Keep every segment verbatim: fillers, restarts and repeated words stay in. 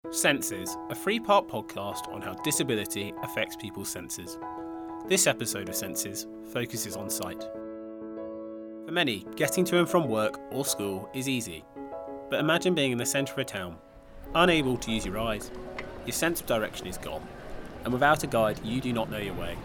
Senses, a three-part podcast on how disability affects people's senses. This episode of Senses focuses on sight. For many, getting to and from work or school is easy. But imagine being in the centre of a town, unable to use your eyes. Your sense of direction is gone, and without a guide, you do not know your way.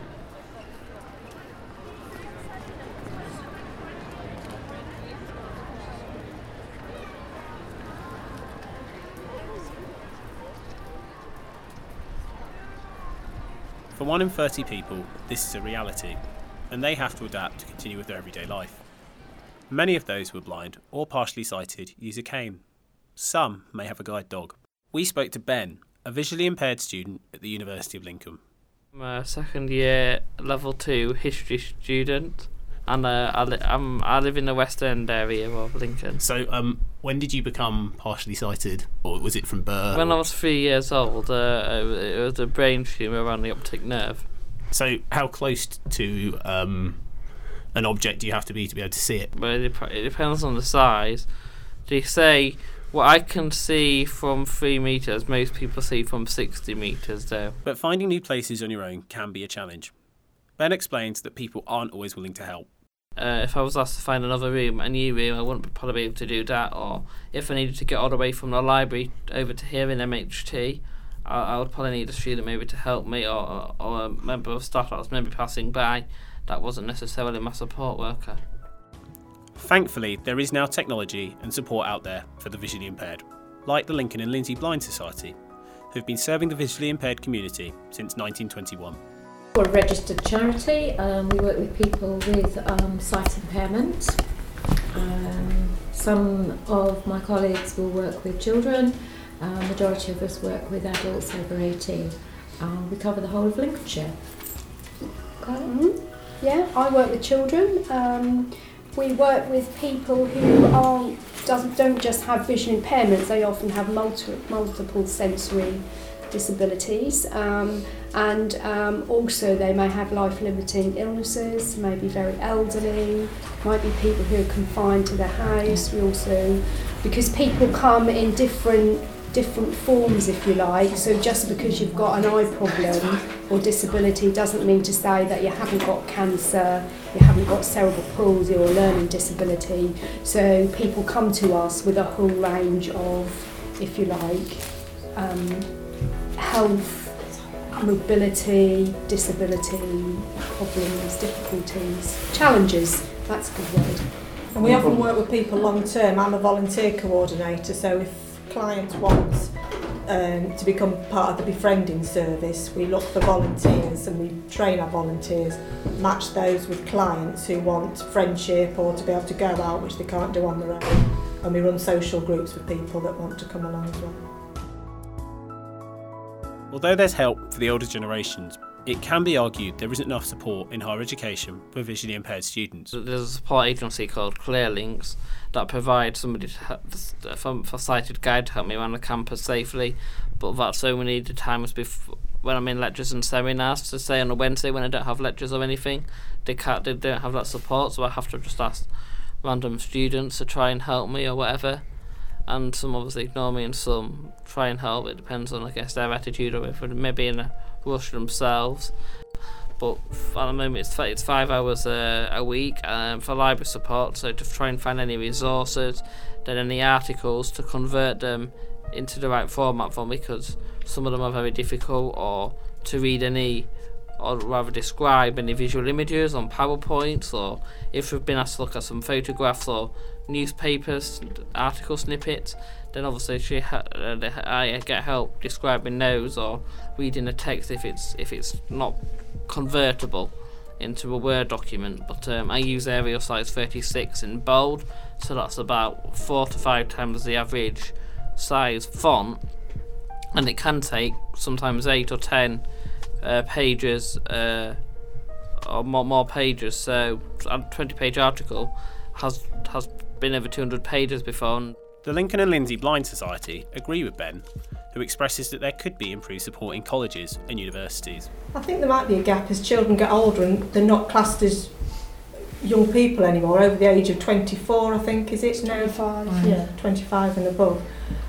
For one in thirty people, this is a reality, and they have to adapt to continue with their everyday life. Many of those who are blind or partially sighted use a cane. Some may have a guide dog. We spoke to Ben, a visually impaired student at the University of Lincoln. I'm a second year level two history student, and uh, I, li- I'm, I live in the West End area of Lincoln. So, um, when did you become partially sighted, or was it from birth? When I was three years old, uh, it was a brain tumour around the optic nerve. So, how close to um, an object do you have to be to be able to see it? Well, it, dep- it depends on the size. They say what I can see from three metres, most people see from sixty metres though. But finding new places on your own can be a challenge. Ben explains that people aren't always willing to help. Uh, if I was asked to find another room, a new room, I wouldn't probably be able to do that. Or if I needed to get all the way from the library over to here in M H T, I, I would probably need a student maybe to help me, or, or a member of staff that was maybe passing by that wasn't necessarily my support worker. Thankfully, there is now technology and support out there for the visually impaired, like the Lincoln and Lindsay Blind Society, who've been serving the visually impaired community since nineteen twenty-one. We're a registered charity. Um, we work with people with um, sight impairment. Um, some of my colleagues will work with children. Uh, majority of us work with adults over eighteen. Um, we cover the whole of Lincolnshire. Mm-hmm. Yeah, I work with children. Um, we work with people who aren't, doesn't, don't just have vision impairments. They often have multi, multiple sensory disabilities, um, and um, also they may have life-limiting illnesses, may be very elderly, might be people who are confined to their house. We also, because people come in different different forms, if you like, so just because you've got an eye problem or disability doesn't mean to say that you haven't got cancer, you haven't got cerebral palsy or learning disability. So people come to us with a whole range of, if you like, um, health, mobility, disability, problems, difficulties, challenges, that's a good word. And we often work with people long term. I'm a volunteer coordinator, so if clients want um, to become part of the befriending service, we look for volunteers and we train our volunteers, match those with clients who want friendship or to be able to go out, which they can't do on their own, and we run social groups with people that want to come along as well. Although there's help for the older generations, it can be argued there isn't enough support in higher education for visually impaired students. There's a support agency called ClearLinks that provides somebody to help, for, for sighted guide to help me around the campus safely, but that's only the times before, when I'm in lectures and seminars. To say on a Wednesday when I don't have lectures or anything, they can't, they don't have that support, so I have to just ask random students to try and help me or whatever. And some obviously ignore me and some try and help. It depends on, I guess, their attitude or if they're maybe in a rush themselves. But at the moment it's, it's five hours a, a week um, for library support, so to try and find any resources, then any articles to convert them into the right format for me, because some of them are very difficult, or to read any, or rather describe any visual images on PowerPoints, or if we've been asked to look at some photographs or newspapers, article snippets, then obviously she ha- uh, I get help describing those or reading the text if it's if it's not convertible into a Word document. But um, I use Arial size thirty-six in bold, so that's about four to five times the average size font, and it can take sometimes eight or ten uh, pages uh, or more, more pages. So a twenty page article has has been over two hundred pages before. The Lincoln and Lindsay Blind Society agree with Ben, who expresses that there could be improved support in colleges and universities. I think there might be a gap as children get older and they're not classed as young people anymore, over the age of twenty-four, I think, is it now? twenty-five. Mm. Yeah, twenty-five and above.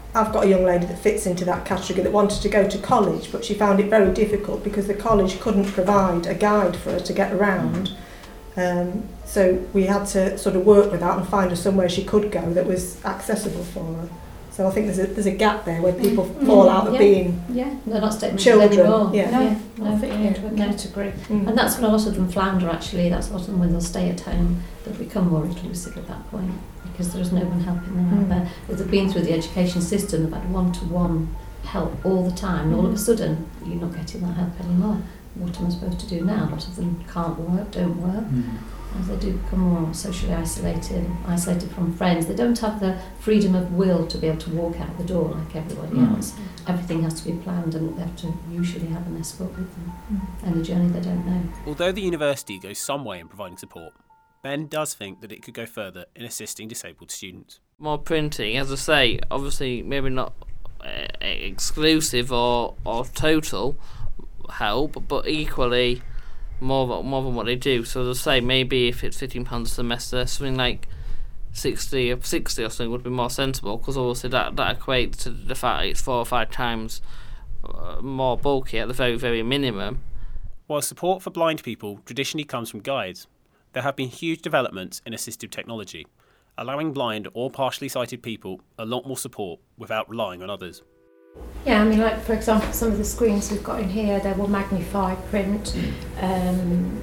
I've got a young lady that fits into that category that wanted to go to college, but she found it very difficult because the college couldn't provide a guide for her to get around. Um, so we had to sort of work with that and find her somewhere she could go that was accessible for her. So I think there's a there's a gap there where people mm. fall out of yeah. being yeah. They're not staying children. Anymore. Yeah. No, Yeah. no, no, yeah, no, to agree. Mm. And that's when a lot of them flounder actually. That's a lot of them when they'll stay at home, they'll become more reclusive at that point because there's no one helping them Mm. out there. If they've been through the education system, they've had one-to-one help all the time, and all of a sudden you're not getting that help anymore. What am I supposed to do now? A lot of them can't work, don't work. Mm. As they do become more socially isolated, isolated from friends, they don't have the freedom of will to be able to walk out the door like everybody mm. else. Everything has to be planned, and they have to usually have an escort with them. Mm. And a journey they don't know. Although the university goes some way in providing support, Ben does think that it could go further in assisting disabled students. More printing, as I say, obviously maybe not uh, exclusive or, or total help, but equally more more than what they do. So as I say, maybe if it's fifteen pounds a semester, something like sixty or sixty or something would be more sensible, because obviously that, that equates to the fact it's four or five times uh, more bulky at the very, very minimum. While support for blind people traditionally comes from guides, there have been huge developments in assistive technology, allowing blind or partially sighted people a lot more support without relying on others. Yeah, I mean, like for example, some of the screens we've got in here, they will magnify print um,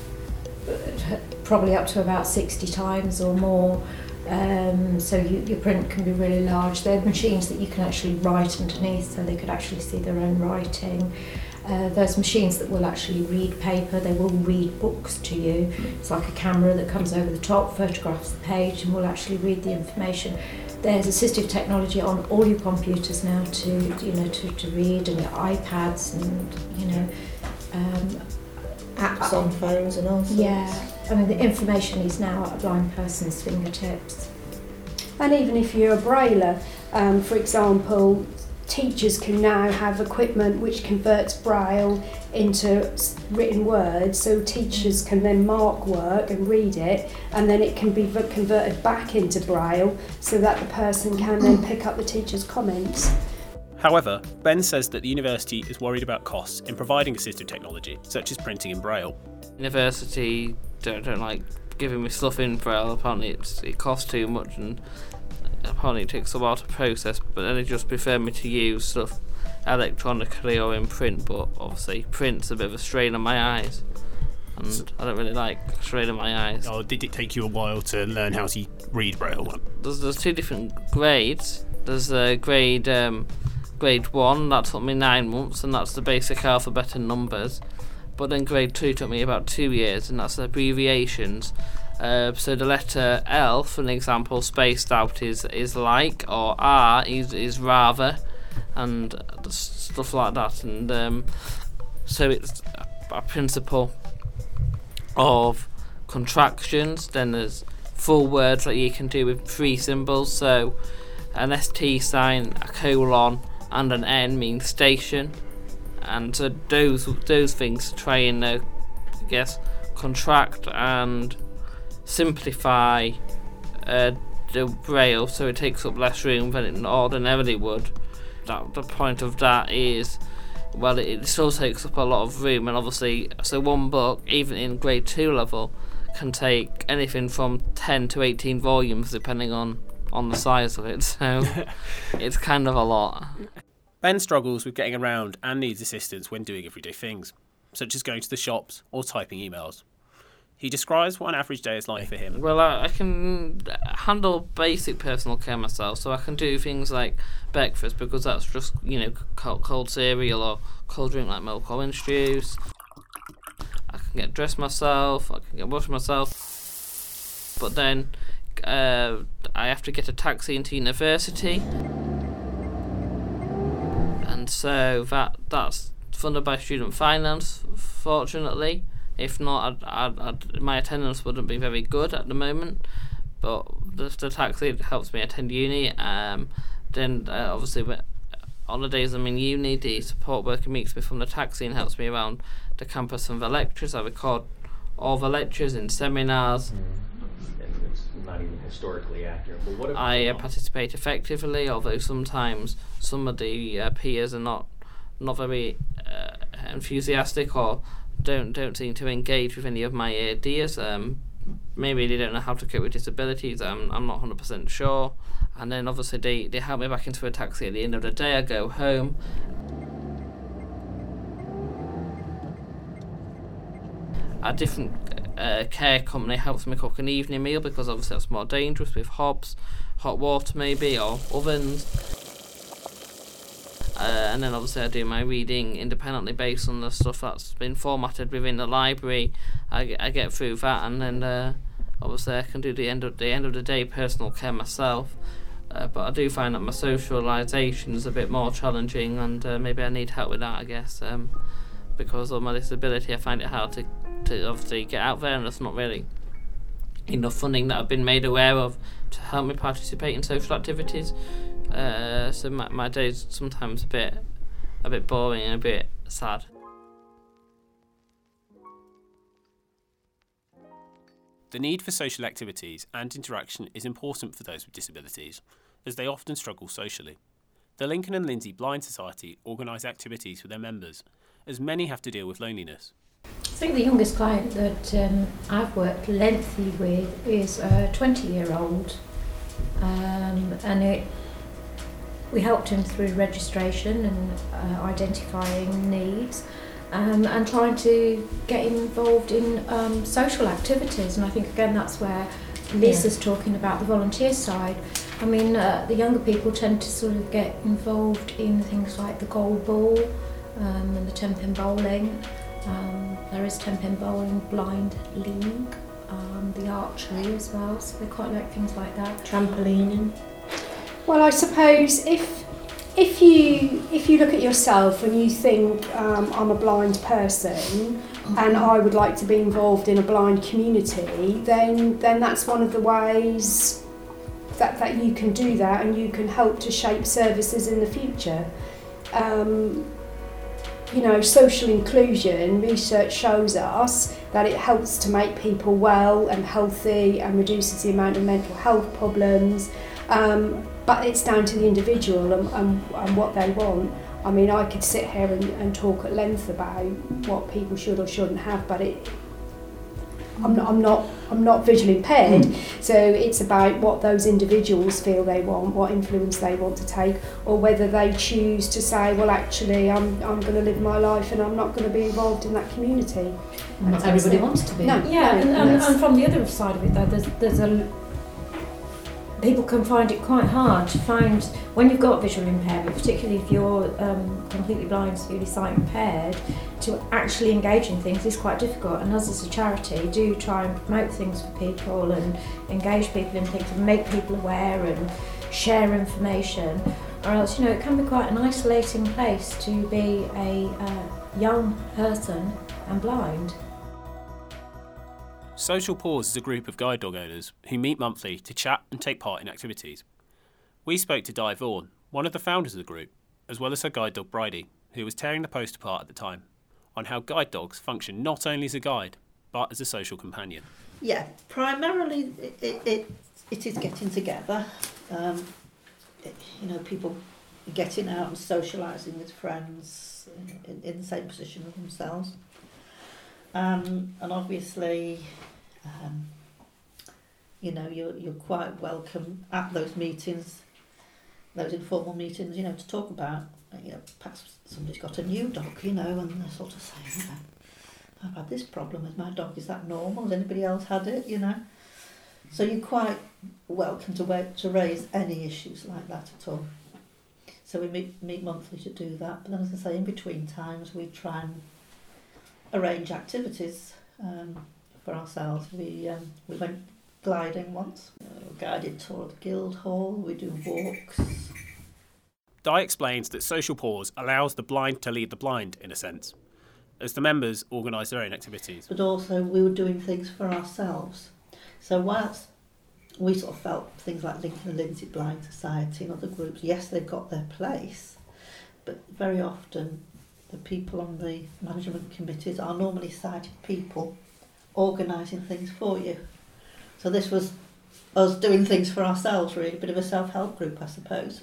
probably up to about sixty times or more. Um, so you, your print can be really large. They're machines that you can actually write underneath, so they could actually see their own writing. Uh, there's machines that will actually read paper. They will read books to you. It's like a camera that comes over the top, photographs the page, and will actually read the information. There's assistive technology on all your computers now to, you know, to, to read, and your iPads, and you know, um, apps on phones and all sorts. Yeah, I mean the information is now at a blind person's fingertips. And even if you're a brailler, um, for example, teachers can now have equipment which converts Braille into written words, so teachers can then mark work and read it, and then it can be converted back into Braille so that the person can then pick up the teacher's comments. However, Ben says that the university is worried about costs in providing assistive technology, such as printing in Braille. University don't, don't like giving me stuff in Braille. Apparently it's, it costs too much, and apparently it takes a while to process, but then they just prefer me to use stuff electronically or in print. But obviously print's a bit of a strain on my eyes, and I don't really like strain on my eyes. Oh, did it take you a while to learn how to read Braille? There's, there's two different grades. There's a grade um, grade one, that took me nine months, and that's the basic alphabet and numbers. But then grade two took me about two years, and that's abbreviations. Uh, so the letter L, for an example, spaced out is is like, or R is is rather, and stuff like that. And um, so it's a, a principle of contractions. Then there's full words that you can do with three symbols. So an S T sign, a colon, and an N means station. And so those those things try and uh, I guess contract and simplify uh, the Braille so it takes up less room than it ordinarily would. That, the point of that is, well, it, it still takes up a lot of room, and obviously, so one book, even in grade two level, can take anything from ten to eighteen volumes depending on, on the size of it, so it's kind of a lot. Ben struggles with getting around and needs assistance when doing everyday things, such as going to the shops or typing emails. He describes what an average day is like for him. Well, I, I can handle basic personal care myself, so I can do things like breakfast, because that's just, you know, cold, cold cereal or cold drink like milk or orange juice. I can get dressed myself, I can get washed myself, but then uh, I have to get a taxi into university, and so that that's funded by student finance, fortunately. If not, I'd, I'd, I'd, my attendance wouldn't be very good at the moment, but the, the taxi helps me attend uni. Um, then uh, obviously on the days I'm in uni, the support worker meets me from the taxi and helps me around the campus and the lectures. I record all the lectures in seminars. Mm. It's not even historically accurate. But what if I uh, participate effectively, although sometimes some of the uh, peers are not not very uh, enthusiastic or don't don't seem to engage with any of my ideas. Um, maybe they don't know how to cope with disabilities. I'm I'm not one hundred percent sure. And then obviously they, they help me back into a taxi at the end of the day. I go home. A different uh, care company helps me cook an evening meal because obviously that's more dangerous with hobs, hot water maybe, or ovens. Uh, and then obviously I do my reading independently based on the stuff that's been formatted within the library. I get, I get through that, and then uh, obviously I can do the end of the end of the day personal care myself. Uh, but I do find that my socialisation is a bit more challenging, and uh, maybe I need help with that, I guess. Um, because of my disability, I find it hard to, to obviously get out there, and there's not really enough funding that I've been made aware of to help me participate in social activities. Uh, so my, my day's sometimes a bit, a bit boring and a bit sad. The need for social activities and interaction is important for those with disabilities, as they often struggle socially. The Lincoln and Lindsay Blind Society organise activities for their members, as many have to deal with loneliness. I think the youngest client that um, I've worked lengthy with is a twenty-year-old, um, and it, we helped him through registration and uh, identifying needs. Um, and trying to get involved in um, social activities, and I think again that's where Lisa's yeah. talking about the volunteer side. I mean, uh, the younger people tend to sort of get involved in things like the goal ball um, and the ten pin bowling. Um, there is ten pin bowling blind league, um, the archery as well, so they quite like things like that. Trampolining. Well, I suppose if If you if you look at yourself and you think um, I'm a blind person and I would like to be involved in a blind community, then then that's one of the ways that, that you can do that, and you can help to shape services in the future. Um, you know, social inclusion, research shows us that it helps to make people well and healthy and reduces the amount of mental health problems. Um, But it's down to the individual and, and, and what they want. I mean, I could sit here and, and talk at length about what people should or shouldn't have, but it, I'm not, I'm not, I'm not visually impaired. Mm. So it's about what those individuals feel they want, what influence they want to take, or whether they choose to say, well, actually, I'm, I'm going to live my life and I'm not going to be involved in that community. And not everybody wants to be. No, yeah, no, and, and, and from the other side of it, though, there's, there's a people can find it quite hard to find, when you've got visual impairment, particularly if you're um, completely blind, severely sight impaired, to actually engage in things is quite difficult. And us as a charity do try and promote things for people and engage people in things and make people aware and share information, or else, you know, it can be quite an isolating place to be a uh, young person and blind. Social Paws is a group of guide dog owners who meet monthly to chat and take part in activities. We spoke to Di Vaughan, one of the founders of the group, as well as her guide dog Bridie, who was tearing the post apart at the time, on how guide dogs function not only as a guide, but as a social companion. Yeah, primarily it it, it, it is getting together. Um, it, you know, people getting out and socialising with friends in, in the same position as themselves. Um, and obviously, um, you know, you're you're quite welcome at those meetings, those informal meetings, you know, to talk about, you know, perhaps somebody's got a new dog, you know, and they're sort of saying, you know, I've had this problem with my dog, is that normal? Has anybody else had it, you know? So you're quite welcome to wait, to raise any issues like that at all. So we meet, meet monthly to do that, but then as I say, in between times we try and arrange activities um, for ourselves. We um, we went gliding once, uh, guided tour of the Guildhall, we do walks. Di explains that Social Paws allows the blind to lead the blind, in a sense, as the members organise their own activities. But also we were doing things for ourselves. So whilst we sort of felt things like Lincoln and Lindsay Blind Society and other groups, yes, they've got their place, but very often the people on the management committees are normally sighted people organising things for you. So this was us doing things for ourselves, really, a bit of a self-help group, I suppose.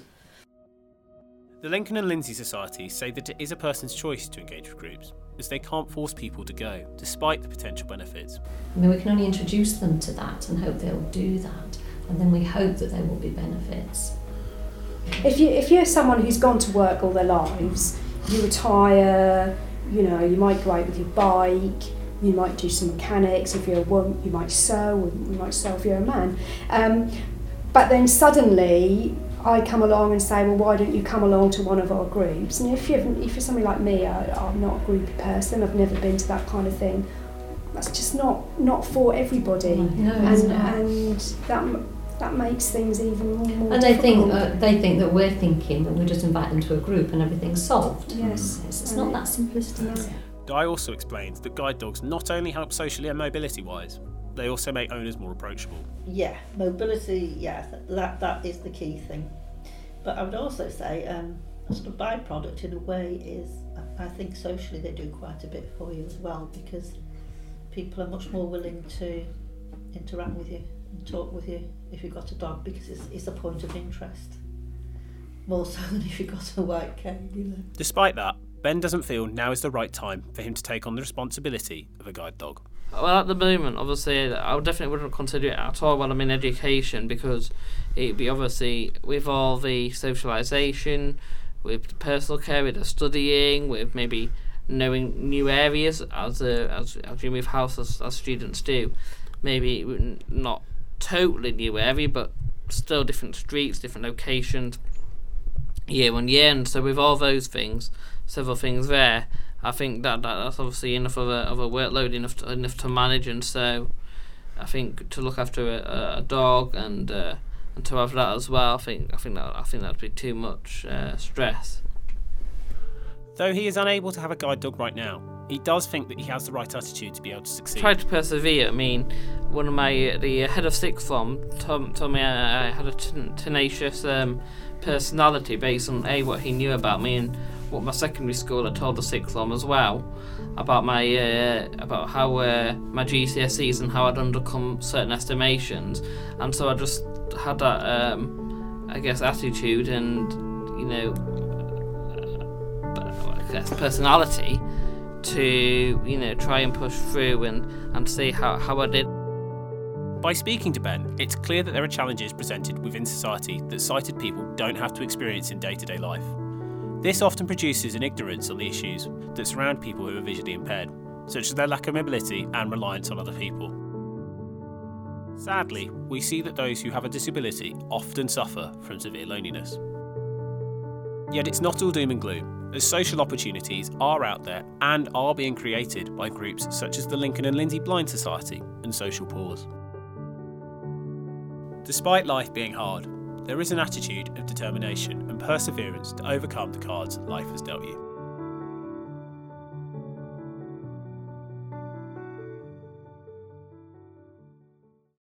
The Lincoln and Lindsay Society say that it is a person's choice to engage with groups, as they can't force people to go, despite the potential benefits. I mean, we can only introduce them to that and hope they'll do that, and then we hope that there will be benefits. If you if you're someone who's gone to work all their lives, you retire, you know, you might go out with your bike, you might do some mechanics. If you're a woman, you might sew, you might sew if you're a man. Um, but then suddenly I come along and say, well, why don't you come along to one of our groups? And if you're, if you're somebody like me, I, I'm not a groupie person, I've never been to that kind of thing, that's just not, not for everybody. No, and it's not. and that that makes things even more And they think difficult. uh, they think that we're thinking that we just invite them to a group and everything's solved. Yes. It's, it's not that simplistic. No. Di also explains that guide dogs not only help socially and mobility-wise, they also make owners more approachable. Yeah, mobility, yeah, that that is the key thing. But I would also say um, a sort of byproduct in a way is, I think socially they do quite a bit for you as well, because people are much more willing to interact with you and talk with you if you've got a dog, because it's, it's a point of interest, more so than if you've got a white cane, you know. Despite that, Ben doesn't feel now is the right time for him to take on the responsibility of a guide dog. Well, at the moment, obviously, I definitely wouldn't consider it at all when I'm in education, because it'd be obviously with all the socialisation, with the personal care, with the studying, with maybe knowing new areas as a, as, as you move house as, as students do. Maybe not totally new area, but still different streets, different locations, year on year. And so with all those things, several things there, I think that, that that's obviously enough of a of a workload, enough to, enough to manage. And so I think to look after a, a dog and uh, and to have that as well, I think I think that I think that'd be too much uh, stress. Though he is unable to have a guide dog right now, he does think that he has the right attitude to be able to succeed. Try to persevere. I mean, one of my the head of sixth form told, told me I, I had a ten- tenacious um, personality based on a what he knew about me and what my secondary school had told the sixth form as well about my uh, about how uh, my G C S Es and how I'd undercome certain estimations, and so I just had that um, I guess attitude and you know uh, I guess personality to you know try and push through and, and see how, how I did. By speaking to Ben, it's clear that there are challenges presented within society that sighted people don't have to experience in day-to-day life. This often produces an ignorance on the issues that surround people who are visually impaired, such as their lack of mobility and reliance on other people. Sadly, we see that those who have a disability often suffer from severe loneliness. Yet it's not all doom and gloom, as social opportunities are out there and are being created by groups such as the Lincoln and Lindsay Blind Society and Social Pause. Despite life being hard, there is an attitude of determination and perseverance to overcome the cards life has dealt you.